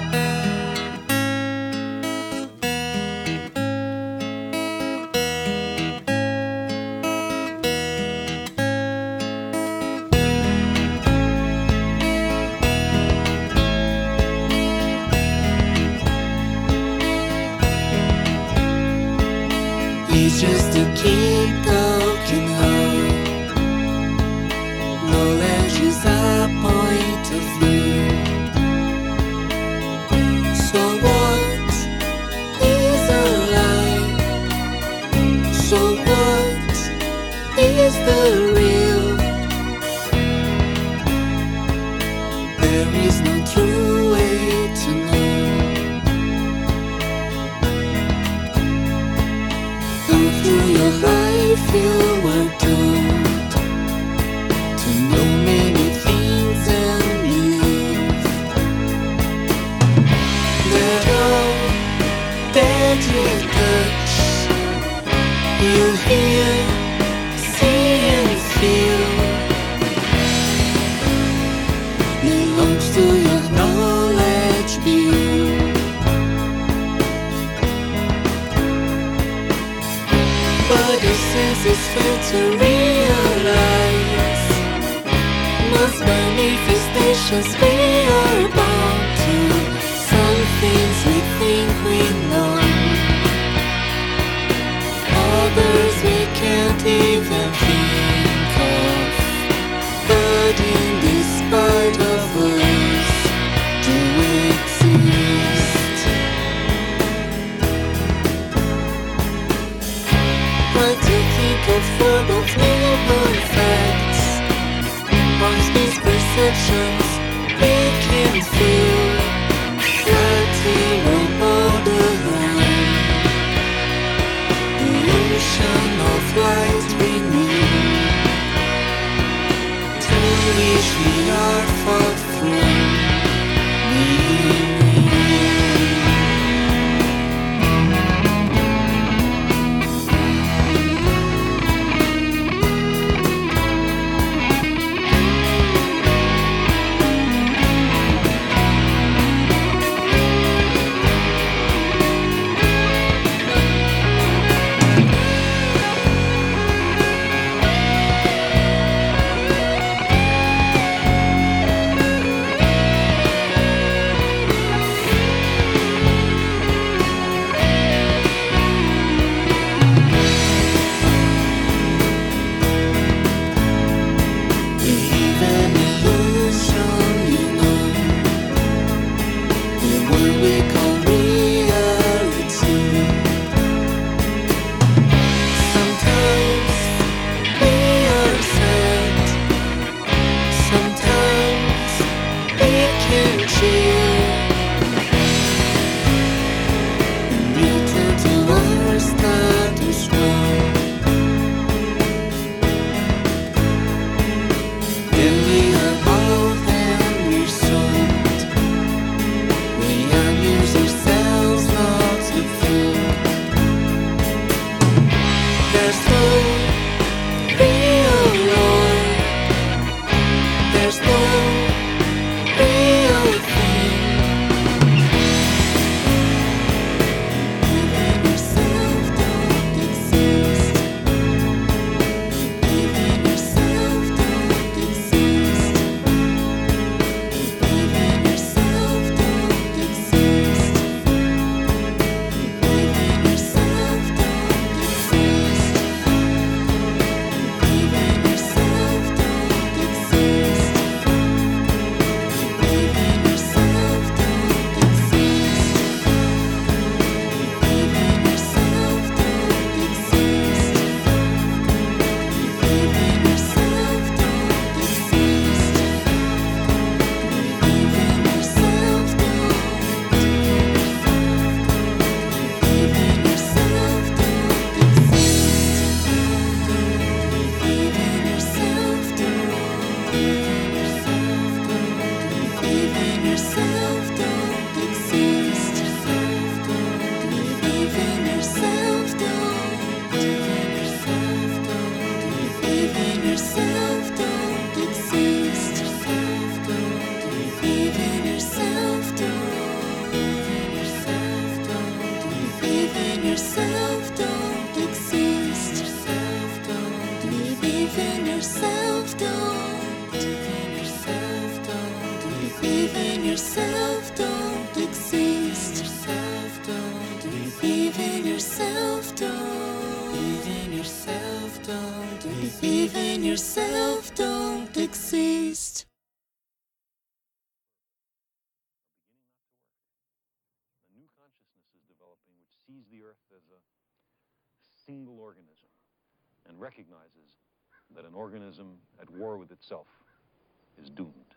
It's just to keep talking on. Knowledge is a point of view. So what is a lie? So what is the real? There is no true way to know. Through your life you were told to know many things and believe that all that you touch, you hear, see and feel belongs to your knowledge view. But the senses fail to realize most manifestations we are bound to. Some things we think we know, others we can't even think of. But in this part of us do exist. But to think of world of newborn facts, of these perceptions we can feel, floating on borderline, the ocean of light we need, to which we are far from being. yourself don't exist. Yourself don't believe in yourself don't believe in yourself don't believe in yourself don't exist. A new consciousness is developing which sees the Earth as a single organism and recognizes that an organism at war with itself is doomed.